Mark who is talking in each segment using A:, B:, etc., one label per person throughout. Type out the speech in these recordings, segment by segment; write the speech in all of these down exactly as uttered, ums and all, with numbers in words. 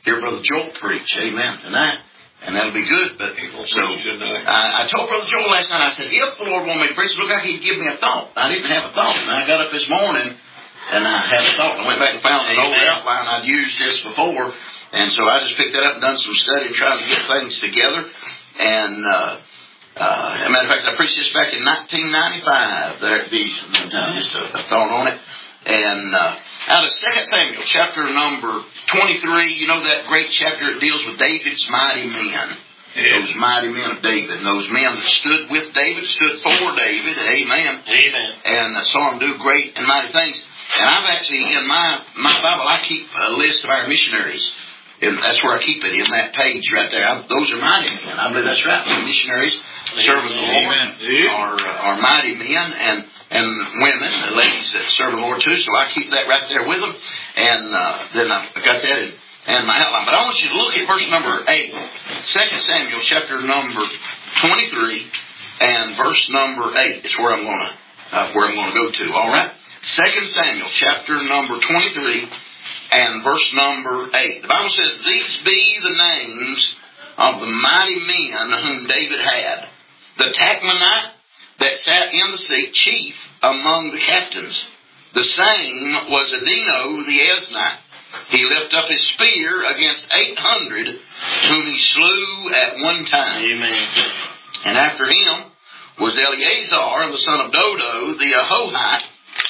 A: hear Brother Joel preach, amen, tonight. And that'll be good. But so I, I told Brother Joel last night, I said, if the Lord wanted me to preach, it looked like He'd give me a thought. I didn't have a thought. And I got up this morning and I had a thought. I went back and found an old outline. I'd used this before. And so I just picked that up and done some study and trying to get things together. And uh, uh, as a matter of fact, I preached this back in nineteen ninety-five there at Vision. Just a, a thought on it. And uh, out of Second Samuel, chapter number twenty-three, you know that great chapter that deals with David's mighty men. Yeah. Those mighty men of David. And those men that stood with David, stood for David. Amen.
B: Amen.
A: And uh, saw him do great and mighty things. And I've actually, in my, my Bible, I keep a list of our missionaries. And that's where I keep it, in that page right there. I, those are mighty men. I believe that's right. The missionaries serving the Lord are, uh, are mighty men. And And women, the ladies that serve the Lord too, so I keep that right there with them. And uh, then I got that in, in my outline. But I want you to look at verse number eight. Second Samuel, chapter number twenty-three, and verse number eight is where I'm going to uh, where I'm going to go to. All right. Second Samuel, chapter number twenty-three, and verse number eight. The Bible says, "These be the names of the mighty men whom David had: the Tachmonite that sat in the seat, chief among the captains. The same was Adino the Eznite. He lifted up his spear against eight hundred, whom he slew at one time.
B: Amen.
A: And after him was Eleazar, the son of Dodo, the Ahohite,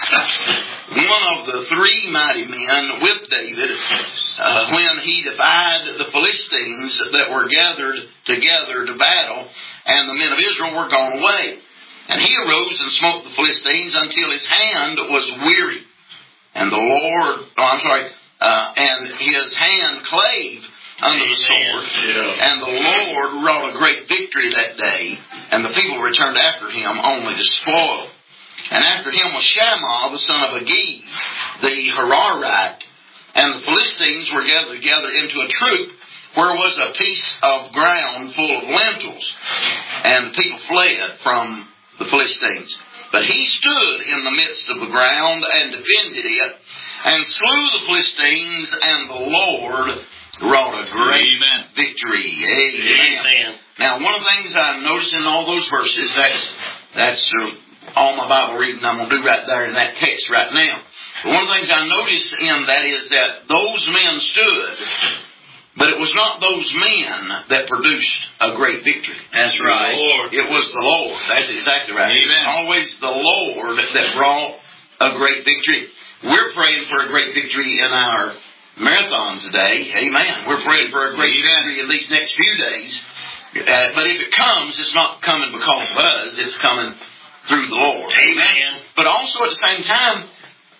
A: one of the three mighty men with David, uh, when he defied the Philistines that were gathered together to battle, and the men of Israel were gone away. And he arose and smote the Philistines until his hand was weary. And the Lord, oh, I'm sorry, uh, and his hand clave under the sword. Yeah. And the Lord wrought a great victory that day. And the people returned after him only to spoil. And after him was Shammah, the son of Agee, the Hararite. And the Philistines were gathered together into a troop, where was a piece of ground full of lentils. And the people fled from the Philistines. But he stood in the midst of the ground and defended it, and slew the Philistines, and the Lord wrought a great Amen. victory. Amen. Amen. Now, one of the things I noticed in all those verses, that's that's uh, all my Bible reading I'm going to do right there in that text right now. But one of the things I noticed in that is that those men stood, but it was not those men that produced a great victory.
B: That's right.
A: Lord. It was the Lord. That's exactly right. Amen. It's always the Lord that brought a great victory. We're praying for a great victory in our marathon today. Amen. We're praying for a great Amen. victory in these next few days. Uh, but if it comes, it's not coming because of us. It's coming through the Lord. Amen. But also at the same time,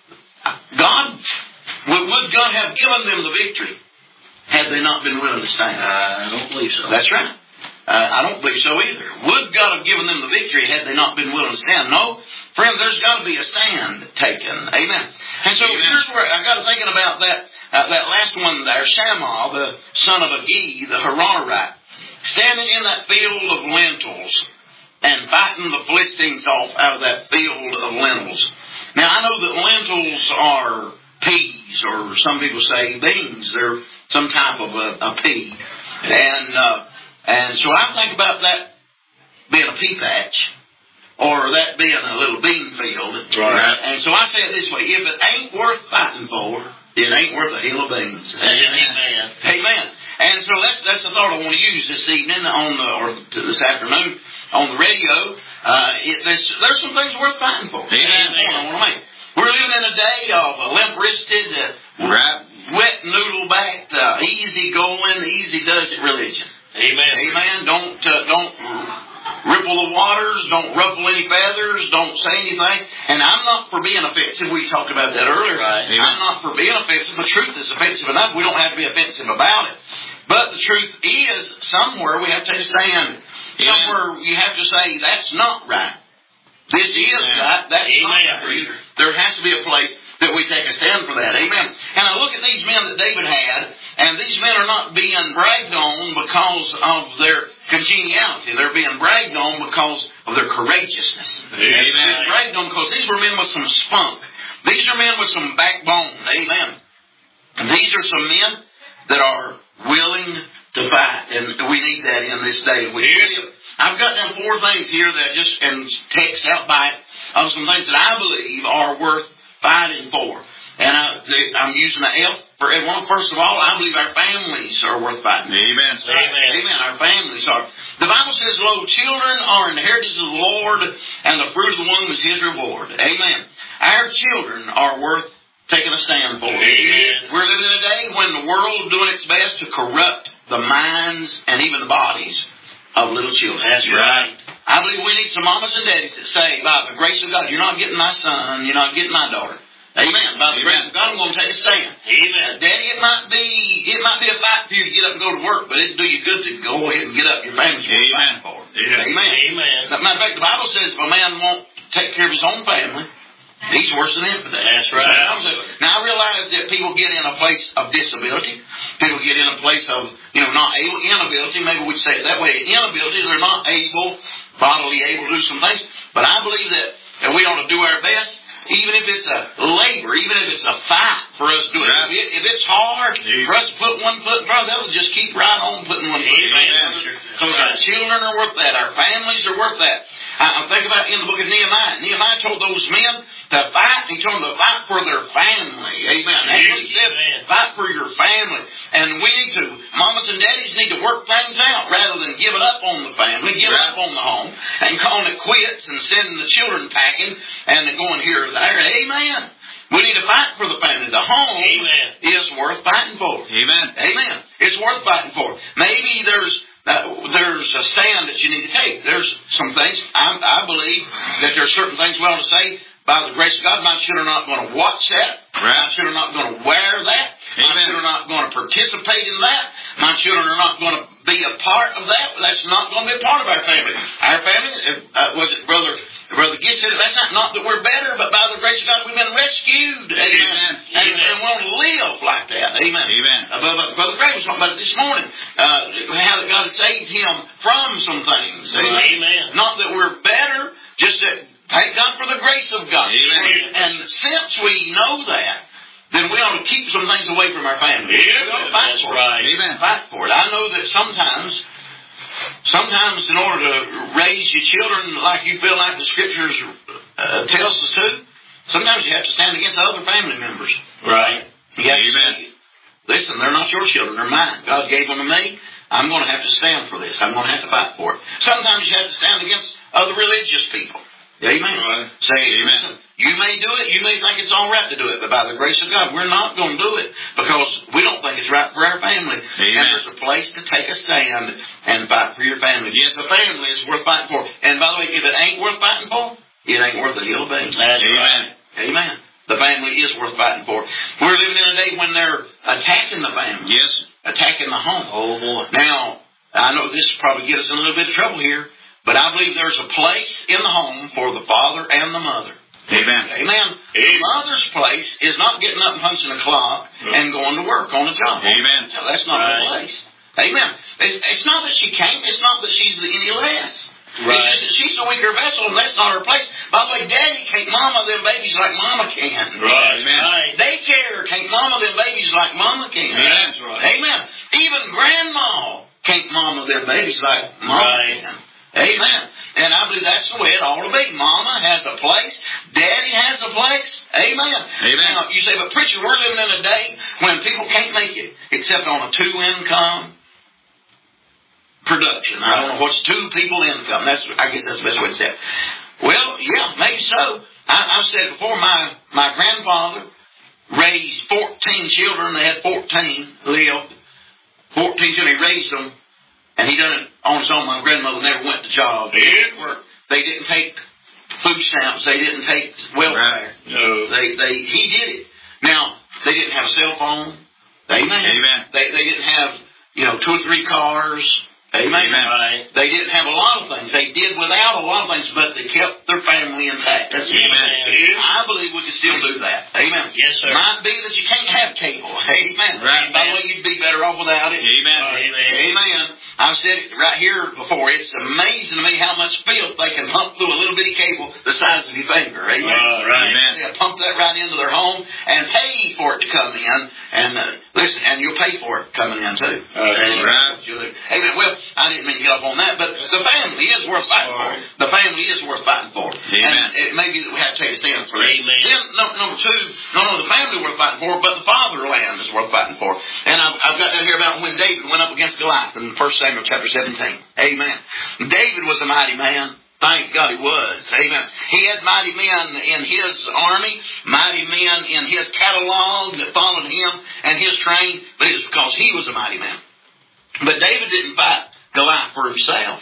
A: God, would God have given them the victory had they not been willing to stand?
B: I don't believe so.
A: That's right. Uh, I don't believe so either. Would God have given them the victory had they not been willing to stand? No. Friend, there's got to be a stand taken. Amen. And so Amen. here's where I got to thinking about that uh, that last one there, Shammah, the son of Agee, the Hararite, standing in that field of lentils and fighting the Philistines off out of that field of lentils. Now, I know that lentils are peas, or some people say beans. They're some type of a, a pea. And uh, and so I think about that being a pea patch, or that being a little bean field.
B: Right.
A: And so I say it this way: if it ain't worth fighting for, it ain't worth a hill of beans.
B: Amen.
A: Amen. And so that's that's the thought I want to use this evening on the or this afternoon on the radio. Uh, it, there's there's some things worth fighting for.
B: Amen.
A: I want to make. We're living in a day of limp-wristed, uh,
B: right.
A: wet noodle-backed, uh, easy-going, easy-does-it religion.
B: Amen.
A: Amen. Don't uh, don't ripple the waters. Don't ruffle any feathers. Don't say anything. And I'm not for being offensive. We talked about that earlier.
B: Right.
A: I'm not for being offensive. The truth is offensive enough. We don't have to be offensive about it. But the truth is, somewhere we have to take a stand. Somewhere you have to say, that's not right. This is
B: Amen.
A: right. That's
B: Amen.
A: not right. There has to be a place that we take a stand for that. Amen. And I look at these men that David had, and these men are not being bragged on because of their congeniality. They're being bragged on because of their courageousness.
B: Amen.
A: They're bragged on because these were men with some spunk. These are men with some backbone. Amen. And these are some men that are willing to fight. And we need that in this day. We live. I've got down four things here that just, and text out by of some things that I believe are worth fighting for. And I, I'm using the F for everyone. First of all, I believe our families are worth fighting.
C: Amen.
B: Amen.
A: Amen. Our families are. The Bible says, lo, children are inheritance of the Lord, and the fruit of the womb is His reward. Amen. Our children are worth taking a stand for.
B: Amen.
A: We're living in a day when the world is doing its best to corrupt the minds and even the bodies of little children.
B: That's right.
A: I believe we need some mamas and daddies that say, by the grace of God, you're not getting my son, you're not getting my daughter. Amen. By the grace of God, I'm going to take a stand.
B: Amen.
A: Daddy, it might be it might be a fight for you to get up and go to work, but it'd do you good to go ahead and get up. Your family's worth fighting for.
C: Yeah.
A: Amen.
B: Amen.
A: Matter of fact, the Bible says if a man won't take care of his own family, he's worse than infidel.
B: That's right.
A: Now, I realize that people get in a place of disability. People get in a place of, you know, not able, inability. Maybe we'd say it that way. Inability. They're not able, bodily able to do some things. But I believe that, that we ought to do our best. Even if it's a labor, even if it's a fight for us to do it.
C: Right.
A: If, it if it's hard
C: Amen.
A: for us to put one foot in front, that'll just keep right on putting one foot in front.
B: Amen.
A: So our children are worth that. Our families are worth that. I, I'm thinking about in the book of Nehemiah. Nehemiah told those men to fight. He told them to fight for their family. Amen. That's what he said.
B: Amen.
A: Fight for your family. And we need to, mamas and daddies need to work things out rather than giving up on the family, giving
C: Right.
A: up on the home, and calling it quits and sending the children packing and going here or there. Amen. We need to fight for the family. The home
B: Amen.
A: is worth fighting for.
C: Amen.
A: Amen. It's worth fighting for. Maybe there's uh, there's a stand that you need to take. There's some things, I, I believe, that there's certain things we ought to say. By the grace of God, my children are not going to watch that.
C: Right.
A: My children are not going to wear that. My
C: Amen.
A: children are not going to participate in that. My children are not going to be a part of that. That's not going to be a part of our family. Our family, uh, was it Brother Brother Gitt said, that's not, not that we're better, but by the grace of God, we've been rescued. Amen.
C: Amen.
A: And,
B: Amen.
A: and we want to live like that. Amen.
C: Amen.
A: Uh, Brother, Brother Gray was talking about it this morning. Uh, how that God has saved him from some things.
B: Amen.
A: Not that we're better, just that thank God for the grace of God.
C: Amen.
A: And since we know that, then we ought to keep some things away from our family.
B: Yeah,
A: We ought to fight
B: that's
A: for
B: right.
A: it.
C: Amen.
A: Fight for it. I know that sometimes, sometimes in order to raise your children like you feel like the Scriptures uh, tells us to, sometimes you have to stand against other family members.
B: Right.
A: You have to
C: Amen.
A: say, listen, they're not your children, they're mine. God gave them to me. I'm going to have to stand for this. I'm going to have to fight for it. Sometimes you have to stand against other religious people. Amen.
C: Right.
A: Say,
C: Amen.
A: listen, you may do it, you may think it's all right to do it, but by the grace of God, we're not going to do it because we don't think it's right for our family.
C: Amen.
A: And there's a place to take a stand and fight for your family. Yes, a family is worth fighting for. And by the way, if it ain't worth fighting for, it ain't worth a little bit.
B: That's
C: Amen.
B: right.
A: Amen. The family is worth fighting for. We're living in a day when they're attacking the family.
C: Yes.
A: Attacking the home.
B: Oh, boy.
A: Now, I know this will probably get us in a little bit of trouble here, but I believe there's a place in the home for the father and the mother.
C: Amen.
A: Amen. The mother's place is not getting up and punching a clock and going to work on a job.
C: Amen.
A: No, that's not her
B: Right.
A: place. Amen. It's, it's not that she can't. It's not that she's any less.
B: Right.
A: It's just that she's the weaker vessel, and that's not her place. By the way, Daddy can't mama them babies like Mama can.
B: Right.
C: Amen.
B: Right.
A: Daycare can't mama them babies like Mama can.
B: That's right.
A: Amen. Even Grandma can't mama them babies like Mama
B: Right.
A: can. Amen. And I believe that's the way it ought to be. Mama has a place. Daddy has a place. Amen.
C: Amen.
A: Now, you say, but preacher, we're living in a day when people can't make it except on a two-income production. I don't know what's two people income. That's, I guess that's the best way to say it. Well, yeah, maybe so. I, I've said before, my, my grandfather raised fourteen children. They had fourteen lived. fourteen children. He raised them. And he done it on his own. My grandmother never went to job. They didn't work. They didn't take food stamps. They didn't take welfare.
C: Right.
B: No.
A: They, they, he did it. Now, they didn't have a cell phone. Amen.
C: Amen.
A: They, they didn't have, you know, two or three cars. Amen.
B: Right.
A: They didn't have a lot of things. They did without a lot of things, but they kept their family intact. That's
B: Amen.
A: I believe we can still do that. Amen.
B: Yes, sir.
A: Might be that you can't have cable. Amen.
C: Right.
A: By the way, you'd be better off without it.
C: Amen.
B: Amen.
A: Amen. I've said it right here before. It's amazing to me how much filth they can pump through a little bitty cable the size of your finger. Amen.
B: Uh, right.
A: Amen. They'll pump that right into their home and pay for it to come in. And uh, listen, and you'll pay for it coming in too.
B: Uh, right.
A: Amen. Well, I didn't mean to get up on that, but the family is worth fighting for. The family is worth fighting for.
B: Amen.
A: And it may be that we have to take a stand for it.
B: Amen.
A: Then, no, number two, no, no, the family worth fighting for, but the fatherland is worth fighting for. And I've, I've got down here about when David went up against Goliath in First Samuel chapter seventeen. Amen. David was a mighty man. Thank God he was. Amen. He had mighty men in his army, mighty men in his catalog that followed him and his train, but it was because he was a mighty man. But David didn't fight Goliath for himself.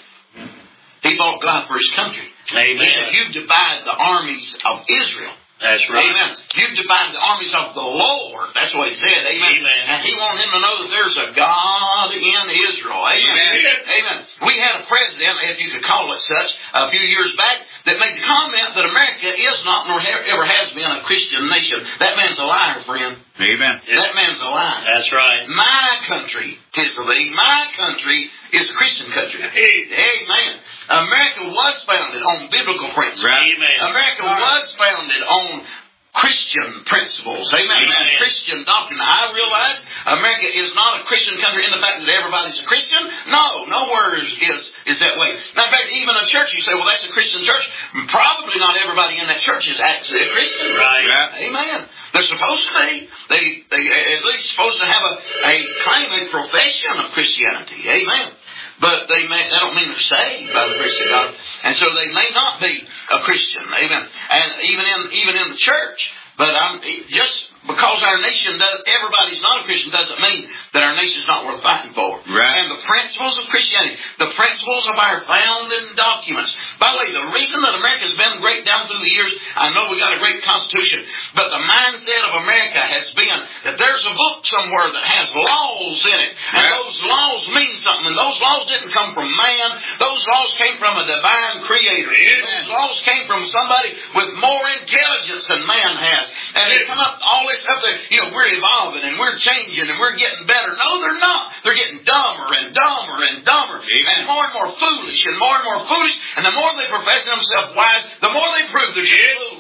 A: He fought Goliath for his country.
B: Amen.
A: He said, you divide the armies of Israel.
B: That's right.
A: Amen. You divide the armies of the Lord. That's what he said. Amen.
B: Amen.
A: And he wanted him to know that there's a God in Israel. Amen.
B: Amen.
A: Amen. We had a president, if you could call it such, a few years back that made the comment that America is not nor ever has been a Christian nation. That man's a liar, friend.
C: Amen.
A: That man's a liar.
B: That's right.
A: My country, tis the thee, my country is a Christian country. Amen. America was founded on biblical principles.
B: Right. Amen.
A: America was founded on Christian principles. Amen.
B: Amen.
A: Christian doctrine. I realize America is not a Christian country in the fact that everybody's a Christian. No, nowhere is, is, is that way. Matter of fact, even a church, you say, well, that's a Christian church. Probably not everybody in that church is actually a Christian.
B: Right.
A: Right. Amen. They're supposed to be. They, they at least supposed to have a, a claim, a profession of Christianity. Amen. But they may, that don't mean they're saved by the grace of God. And so they may not be a Christian. Amen. And even in, even in the church. But I'm, just because our nation does, everybody's not a Christian doesn't mean that our nation's not worth fighting for.
C: Right.
A: And the principles of Christianity, the principles of our founding documents. By the way, the reason that America's been great down through the years, I know we got a great constitution, but the mindset of America has been that there's a book somewhere that has laws in it. And
C: right.
A: those laws mean something. And those laws didn't come from man. Those laws came from a divine creator.
B: Amen.
A: Those laws came from somebody with more intelligence than man has. And they come up all this stuff that, you know, we're evolving and we're changing and we're getting better. No, they're not. They're getting dumber and dumber and dumber.
C: Amen.
A: And more and more foolish and more and more foolish. And the more they profess themselves wise, the more they prove they're just fools.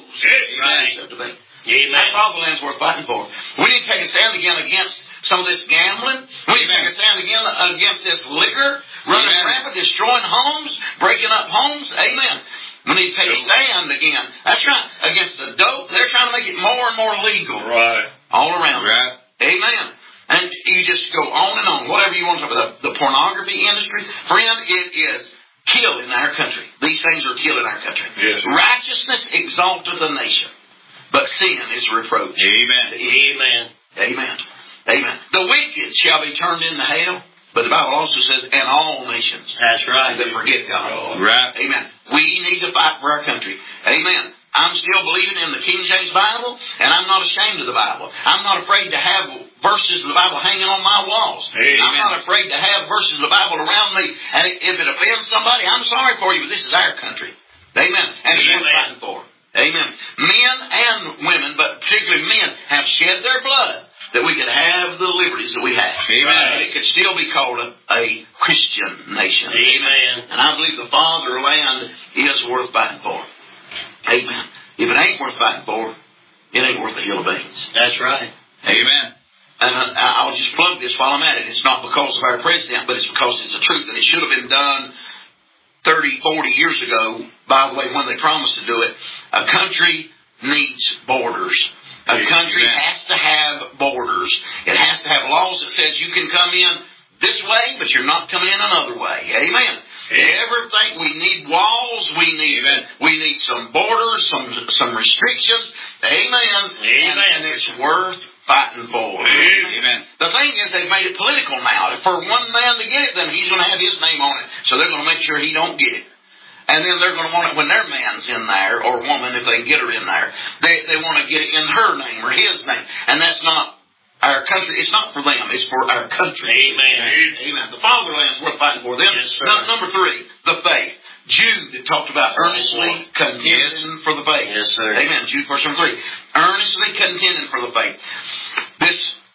B: Right. Amen.
A: That fatherland's worth fighting for. We need to take a stand again against some of this gambling. We need to take a stand again against this liquor running
C: Amen.
A: rampant, destroying homes, breaking up homes. Amen. We need to take a stand again. That's right. Against the dope. They're trying to make it more and more legal.
B: Right.
A: All around.
C: Right.
A: Amen. And you just go on and on. Whatever you want to talk about. The, the pornography industry. Friend, it is killing our country. These things are killing our country.
B: Yes.
A: Righteousness exalteth a nation, but sin is reproach.
C: Amen.
B: Amen.
A: Amen. Amen. The wicked shall be turned into hell, but the Bible also says, and all nations
B: That's right.
A: that forget God.
C: Right.
A: Amen. We need to fight for our country. Amen. I'm still believing in the King James Bible, and I'm not ashamed of the Bible. I'm not afraid to have verses of the Bible hanging on my walls.
B: Amen.
A: I'm not afraid to have verses of the Bible around me. And if it offends somebody, I'm sorry for you, but this is our country. Amen. And it's worth fighting for. Amen. Men and women, but particularly men, have shed their blood that we could have the liberties that we have.
C: Amen.
A: And it could still be called a, a Christian nation.
B: Amen.
A: And I believe the fatherland is worth fighting for. Amen. If it ain't worth fighting for, it ain't worth a hill of beans.
B: That's right.
C: Amen.
A: And I, I'll just plug this while I'm at it. It's not because of our president, but it's because it's the truth. And it should have been done thirty, forty years ago, by the way, when they promised to do it. A country needs borders. A country
C: Amen.
A: has to have borders. It has to have laws that says you can come in this way, but you're not coming in another way. Amen. Everything, we need walls, we need
C: Amen.
A: we need some borders, some some restrictions. Amen.
B: Amen.
A: And, and it's worth fighting for.
C: Amen.
A: The thing is, they've made it political now. If for one man to get it, then he's going to have his name on it. So they're going to make sure he don't get it. And then they're going to want it when their man's in there, or woman, if they can get her in there. They they want to get it in her name or his name. And that's not our country. It's not for them. It's for our country.
B: Amen.
A: Amen. The fatherland's worth fighting for. Then,
B: Yes, sir.
A: no, number three, the faith. Jude talked about earnestly contending
C: Yes.
A: for the faith.
B: Yes, sir.
A: Amen. Jude verse number three. Earnestly contending for the faith. This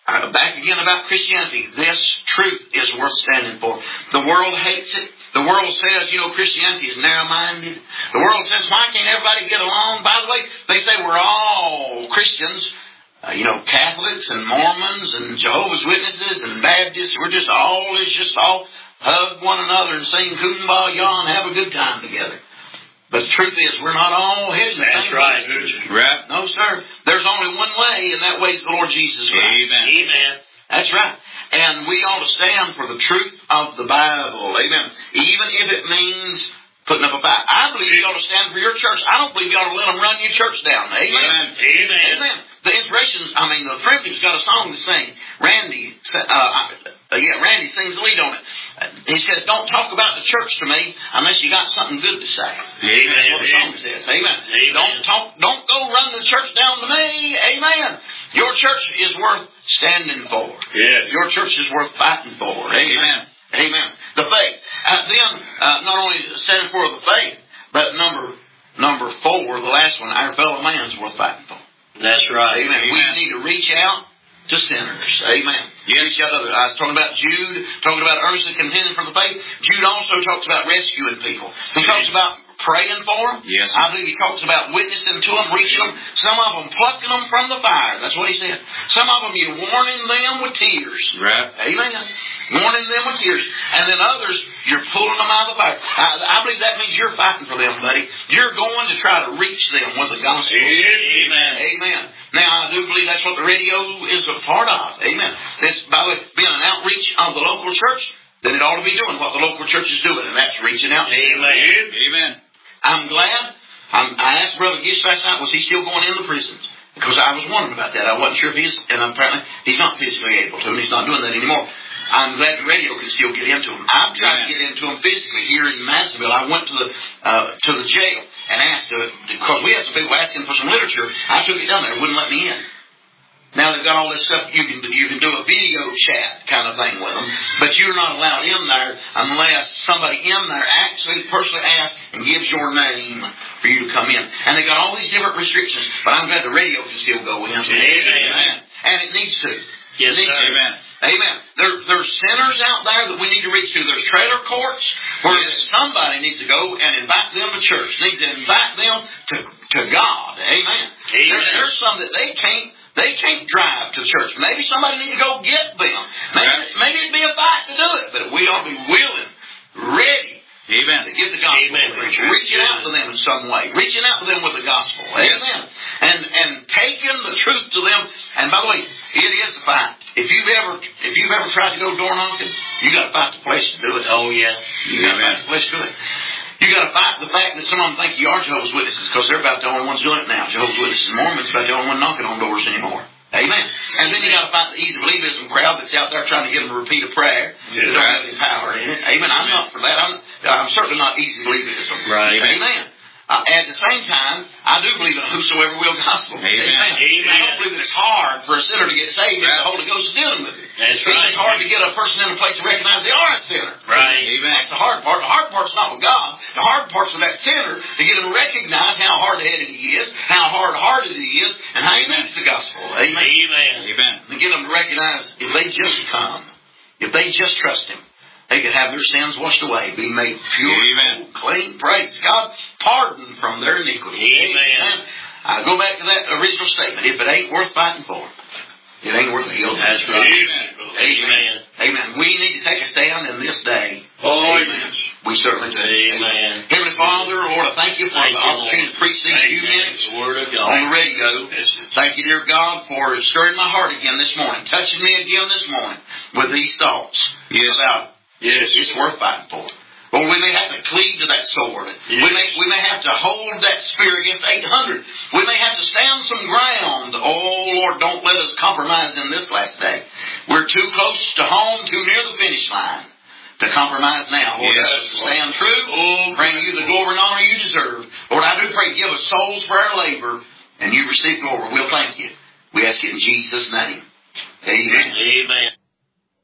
A: uh, back again about Christianity. This truth is worth standing for. The world hates it. The world says, you know, Christianity is narrow-minded. The world says, why can't everybody get along? By the way, they say we're all Christians. Uh, you know, Catholics and Mormons and Jehovah's Witnesses and Baptists. We're just all, it's just all hug one another and sing Kumbaya and have a good time together. But the truth is, we're not all heading the same
B: That's right.
A: place.
C: Right.
A: No, sir. There's only one way, and that way is the Lord Jesus Christ.
C: Amen.
B: Amen.
A: That's right. And we ought to stand for the truth of the Bible. Amen. Even if it means putting up a fight. I believe you ought to stand for your church. I don't believe you ought to let them run your church down. Amen.
B: Amen. Amen.
A: Amen. The inspirations, I mean, the Primitives got a song to sing. Randy, uh, uh, yeah, Randy sings the lead on it. Uh, he says, don't talk about the church to me unless you got something good to say.
B: Amen.
A: That's what the song says. Amen.
B: Amen.
A: Don't talk, don't go run the church down to me. Amen. Your church is worth standing for.
B: Yes.
A: Your church is worth fighting for. Amen.
C: Amen.
A: Amen. The faith. Uh, then, uh, not only standing for the faith, but number number four, the last one, our fellow man's worth fighting for.
B: That's right.
A: Amen.
C: Amen.
A: We need to reach out to sinners. Amen.
C: Yes.
A: Reach out to others. I was talking about Jude, talking about earnestly contending for the faith. Jude also talks about rescuing people. He talks about praying for them.
C: Yes.
A: I believe he talks about witnessing to them, reaching them. Some of them plucking them from the fire. That's what he said. Some of them you're warning them with tears.
C: Right.
A: Amen. Warning them with tears. And then others, you're pulling them out of the fire. I, I believe that means you're fighting for them, buddy. You're going to try to reach them with the gospel.
B: Amen.
A: Amen. Now, I do believe that's what the radio is a part of. Amen. This, by the way, being an outreach of the local church, then it ought to be doing what the local church is doing, and that's reaching out to them.
B: Amen.
C: Amen.
A: I'm glad. I'm, I asked Brother Gish last night, was he still going in the prisons? Because I was wondering about that. I wasn't sure if he's, and apparently he's not physically able to, and he's not doing that anymore. I'm glad the radio can still get into him. I've tried to get into him physically here in Madisonville. I went to the uh, to the jail and asked, uh, because we had some people asking for some literature. I took it down there. It wouldn't let me in. Now they've got all this stuff. You can you can do a video chat kind of thing with them, but you're not allowed in there unless somebody in there actually personally asks and gives your name for you to come in. And they got all these different restrictions, but I'm glad the radio can still go in.
B: Amen.
A: And it needs to.
B: Yes,
A: it needs
B: sir.
A: to.
C: Amen.
A: Amen. There, there's sinners out there that we need to reach to. There's trailer courts where somebody needs to go and invite them to church. Needs to invite them to, to God. Amen.
B: Amen.
A: There, there's some that they can't they can't drive to church. Maybe somebody needs to go get them. Maybe,
C: Right.
A: maybe it'd be a fight to do it, but we ought to be willing, ready
C: Amen.
A: to give the gospel.
B: Amen, preacher.
A: Reaching out to them in some way. Reaching out to them with the gospel.
C: Yes.
A: Amen. And and taking the truth to them. And by the way, it is a fight. If you've ever if you've ever tried to go door knocking, you got to fight the flesh to do it.
B: Oh, yeah.
A: You got to fight the flesh to do it. You got to fight the fact that some of them think you are Jehovah's Witnesses because they're about the only ones doing it now. Jehovah's Witnesses and Mormons about the only one knocking on doors anymore. Amen. And then you got to fight the easy believism crowd that's out there trying to get them to repeat a prayer
B: Yeah.
A: that don't have any power in it. Amen. I'm not for that. I'm I'm certainly not easy believism.
B: Right.
A: Amen. Uh, at the same time, I do believe in a whosoever will gospel.
C: Amen.
B: Amen.
A: I don't believe that it's hard for a sinner to get saved if the Holy Ghost is dealing with it.
B: That's
A: It's
B: right.
A: just hard to get a person in a place to recognize they are a sinner.
B: Right.
C: Amen.
A: That's the hard part. The hard part's not with God. The hard part's with that sinner to get him to recognize how hard-headed he is, how hard-hearted he is, and how he
C: Amen.
A: needs the gospel. Amen.
B: Amen.
C: Amen.
A: And get them to recognize if they just come, if they just trust Him, they could have their sins washed away, be made pure,
C: Amen.
A: clean, praise God, pardoned from their iniquity.
B: Amen.
A: I go back to that original statement. If it ain't worth fighting for, it ain't worth the hill.
B: That's right.
C: Amen.
A: Amen. Amen. We need to take a stand in this day.
B: Oh,
A: Amen.
B: yes.
A: We certainly do.
B: Amen.
A: Heavenly Father, Lord, I thank you for
B: Thank
A: the
B: you,
A: opportunity
B: Lord.
A: to preach these
B: Thank
A: few
B: you.
A: minutes
B: The Word of
A: on
B: God.
A: the radio.
B: Yes.
A: Thank you, dear God, for stirring my heart again this morning, touching me again this morning with these thoughts
C: Yes.
A: about
B: Yes.
A: it's worth fighting for. Lord, we may have to cleave to that sword.
B: Yes.
A: We may we may have to hold that spear against eight hundred. We may have to stand some ground. Oh, Lord, don't let us compromise in this last day. We're too close to home, too near the finish line to compromise now. Lord,
C: Yes.
A: let us to stand true.
B: Oh,
A: Bring you the glory and honor you deserve. Lord, I do pray, give us souls for our labor, and you receive glory. We'll thank you. We ask it in Jesus' name. Amen.
B: Amen.